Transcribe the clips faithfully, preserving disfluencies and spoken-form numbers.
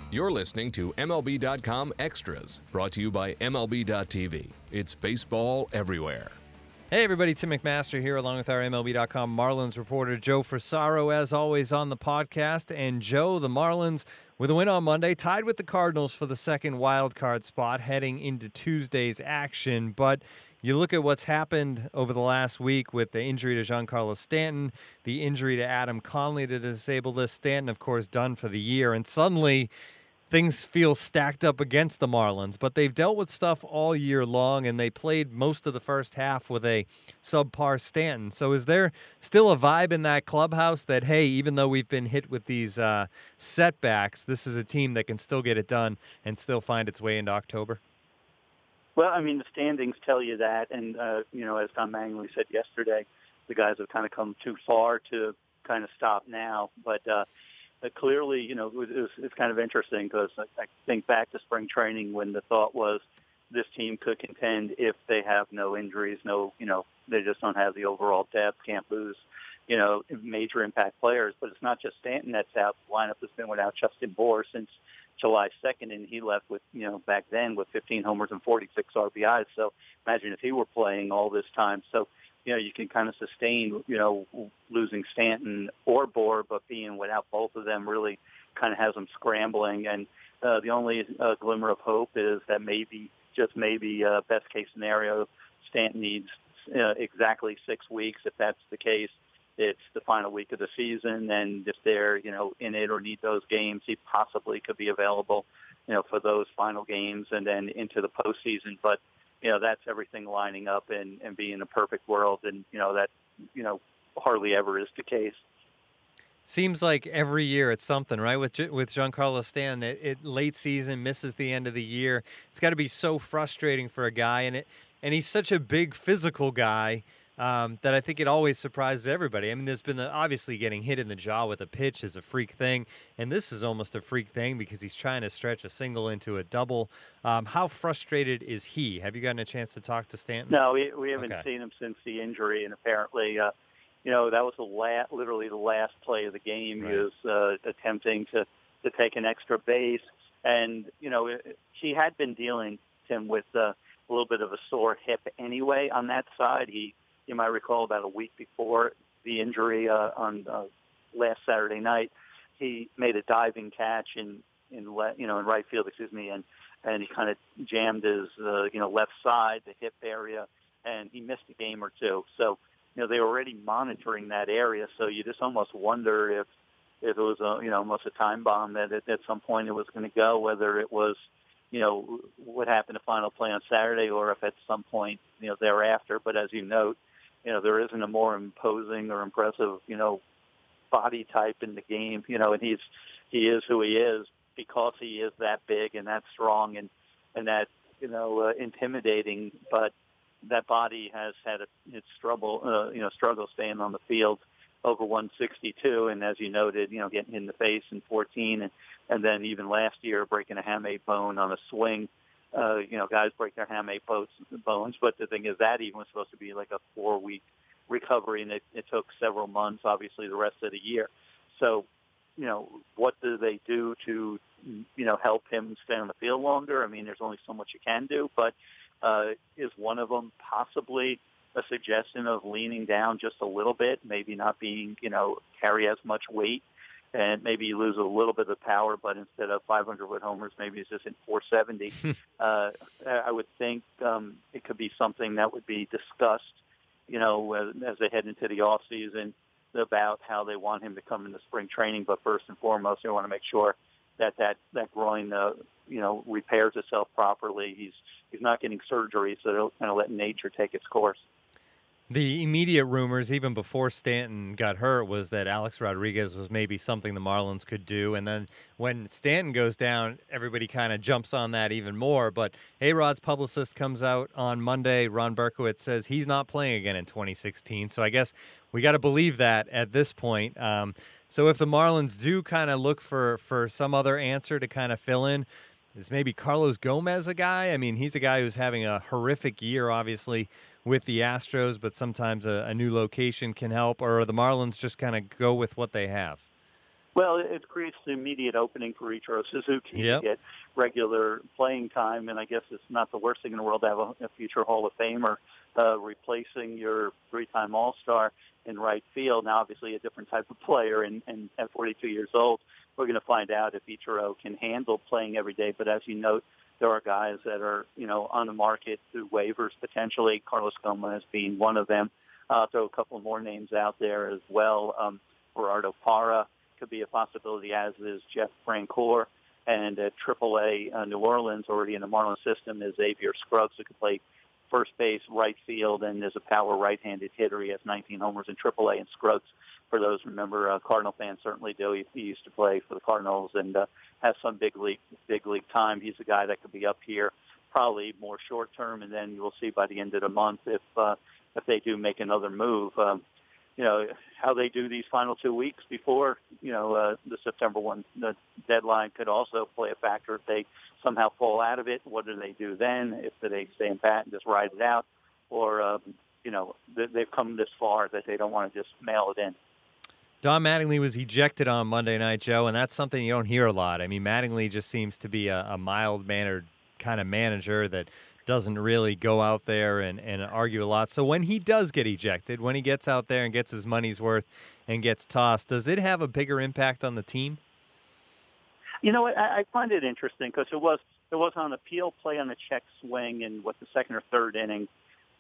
You're listening to M L B dot com Extras, brought to you by M L B dot T V. It's baseball everywhere. Hey everybody, Tim McMaster here along with our M L B dot com Marlins reporter Joe Frisaro, as always on the podcast. And Joe, the Marlins, with a win on Monday, tied with the Cardinals for the second wild card spot heading into Tuesday's action. But you look at what's happened over the last week with the injury to Giancarlo Stanton, the injury to Adam Conley to disable list. Stanton, of course, done for the year. And suddenly things feel stacked up against the Marlins, but they've dealt with stuff all year long, and they played most of the first half with a subpar Stanton. So is there still a vibe in that clubhouse that, hey, even though we've been hit with these uh, setbacks, this is a team that can still get it done and still find its way into October? Well, I mean, the standings tell you that, and, uh, you know, as Tom Mangley said yesterday, the guys have kind of come too far to kind of stop now, but uh, Uh, clearly, you know, it was, it's kind of interesting because I, I think back to spring training when the thought was this team could contend if they have no injuries, no, you know, they just don't have the overall depth, can't lose, you know, major impact players. But it's not just Stanton that's out. The lineup has been without Justin Bour since July second, and he left with, you know, back then with fifteen homers and forty-six R B Is. So imagine if he were playing all this time. So, you know, you can kind of sustain, you know, losing Stanton or Bour, but being without both of them really kind of has them scrambling. And uh, the only uh, glimmer of hope is that maybe, just maybe, uh, best case scenario, Stanton needs uh, exactly six weeks. If that's the case, it's the final week of the season. And if they're, you know, in it or need those games, he possibly could be available, you know, for those final games and then into the postseason. But you know, that's everything lining up and, and being a perfect world. And, you know, that, you know, hardly ever is the case. Seems like every year it's something, right? With with Giancarlo Stanton, it, it late season misses the end of the year. It's got to be so frustrating for a guy, and it and he's such a big physical guy um, that I think it always surprises everybody. I mean, there's been the, obviously getting hit in the jaw with a pitch is a freak thing, and this is almost a freak thing because he's trying to stretch a single into a double. Um, how frustrated is he? Have you gotten a chance to talk to Stanton? No, we, we haven't okay. seen him since the injury, and apparently, uh, you know, that was the last, literally the last play of the game. Right. He was uh, attempting to, to take an extra base, and, you know, it, he had been dealing, Tim, with uh, a little bit of a sore hip anyway on that side. He You might recall about a week before the injury uh, on uh, last Saturday night, he made a diving catch in in le- you know in right field, excuse me, and and he kind of jammed his uh, you know left side, the hip area, and he missed a game or two. So you know they were already monitoring that area. So you just almost wonder if if it was a, you know almost a time bomb that at, at some point it was going to go, whether it was you know what happened to final play on Saturday or if at some point you know thereafter. But as you note, you know, there isn't a more imposing or impressive, you know, body type in the game, you know, and he's, he is who he is because he is that big and that strong and, and that, you know, uh, intimidating, but that body has had a, its struggle, uh, you know, struggle staying on the field over one sixty-two. And as you noted, you know, getting in the face in fourteen and, and then even last year breaking a hamate bone on a swing. Uh, you know, guys break their hamate bones, but the thing is that even was supposed to be like a four-week recovery, and it, it took several months, obviously, the rest of the year. So, you know, what do they do to, you know, help him stay on the field longer? I mean, there's only so much you can do, but uh, is one of them possibly a suggestion of leaning down just a little bit, maybe not being, you know, carry as much weight? And maybe you lose a little bit of power, but instead of five hundred foot homers, maybe it's just in four seventy. uh, I would think um, it could be something that would be discussed, you know, as, as they head into the off season about how they want him to come into spring training. But first and foremost, they want to make sure that that, that groin, uh, you know, repairs itself properly. He's he's not getting surgery, so they'll kind of let nature take its course. The immediate rumors, even before Stanton got hurt, was that Alex Rodriguez was maybe something the Marlins could do. And then when Stanton goes down, everybody kind of jumps on that even more. But A-Rod's publicist comes out on Monday. Ron Berkowitz says he's not playing again in twenty sixteen. So I guess we got to believe that at this point. Um, so if the Marlins do kind of look for, for some other answer to kind of fill in, is maybe Carlos Gomez a guy? I mean, he's a guy who's having a horrific year, obviously, with the Astros, but sometimes a, a new location can help, or the Marlins just kind of go with what they have? Well, it creates the immediate opening for Ichiro Suzuki Yep. to get regular playing time, and I guess it's not the worst thing in the world to have a, a future Hall of Famer uh, replacing your three-time All-Star in right field. Now, obviously, a different type of player, and, and at forty-two years old, we're going to find out if Ichiro can handle playing every day. But as you note, there are guys that are, you know, on the market through waivers potentially. Carlos Gomez being one of them. Uh, throw a couple more names out there as well. Um, Gerardo Parra could be a possibility, as is Jeff Francoeur. And at triple A uh, New Orleans, already in the Marlins system, is Xavier Scruggs, who could play first base, right field, and is a power right-handed hitter. He has nineteen homers in triple A. And Scruggs, for those remember, uh, Cardinal fans certainly do. He, he used to play for the Cardinals and uh, has some big league big league time. He's a guy that could be up here probably more short term, and then you'll see by the end of the month if uh, if they do make another move. Um, you know, how they do these final two weeks before, you know, uh, the September first the deadline could also play a factor. If they somehow fall out of it, what do they do then? If do they stay in pat and just ride it out? Or, um, you know, they, they've come this far that they don't want to just mail it in. Don Mattingly was ejected on Monday night, Joe, and that's something you don't hear a lot. I mean, Mattingly just seems to be a, a mild-mannered kind of manager that doesn't really go out there and, and argue a lot. So when he does get ejected, when he gets out there and gets his money's worth and gets tossed, does it have a bigger impact on the team? You know what? I, I find it interesting because it was it was on appeal play on the check swing in what the second or third inning.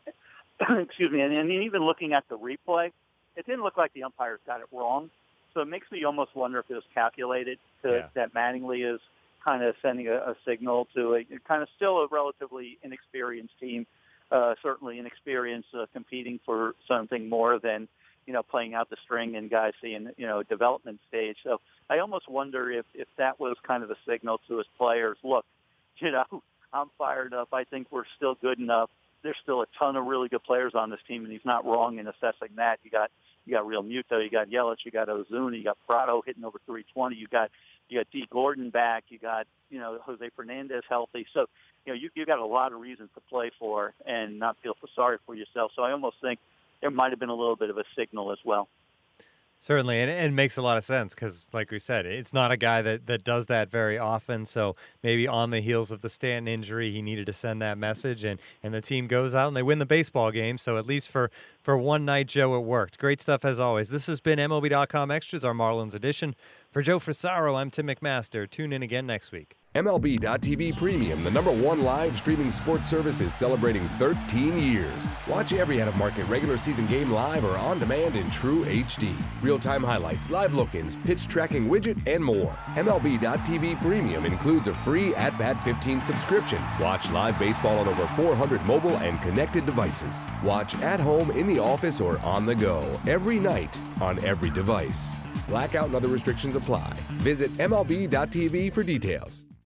Excuse me. And, and even looking at the replay, it didn't look like the umpires got it wrong. So it makes me almost wonder if it was calculated to, Yeah. that Mattingly is kind of sending a, a signal to a kind of still a relatively inexperienced team, uh, certainly inexperienced uh, competing for something more than, you know, playing out the string and guys seeing, you know, development stage. So I almost wonder if, if that was kind of a signal to his players, look, you know, I'm fired up. I think we're still good enough. There's still a ton of really good players on this team, and he's not wrong in assessing that. You got you got Real Muto, you got Yelich, you got Ozuna, you got Prado hitting over three twenty, you got you got D. Gordon back, you got, you know, Jose Fernandez healthy. So, you know, you you got a lot of reasons to play for and not feel sorry for yourself. So I almost think there might have been a little bit of a signal as well. Certainly, and it makes a lot of sense because, like we said, it's not a guy that, that does that very often. So maybe on the heels of the Stanton injury, he needed to send that message, and, and the team goes out and they win the baseball game. So at least for, for one night, Joe, it worked. Great stuff as always. This has been M L B dot com Extras, our Marlins edition. For Joe Frisaro, I'm Tim McMaster. Tune in again next week. M L B dot T V Premium, the number one live streaming sports service, is celebrating thirteen years. Watch every out-of-market regular season game live or on demand in true H D. Real-time highlights, live look-ins, pitch tracking widget, and more. M L B dot T V Premium includes a free At Bat fifteen subscription. Watch live baseball on over four hundred mobile and connected devices. Watch at home, in the office, or on the go every night on every device. Blackout and other restrictions apply. Visit M L B dot T V for details.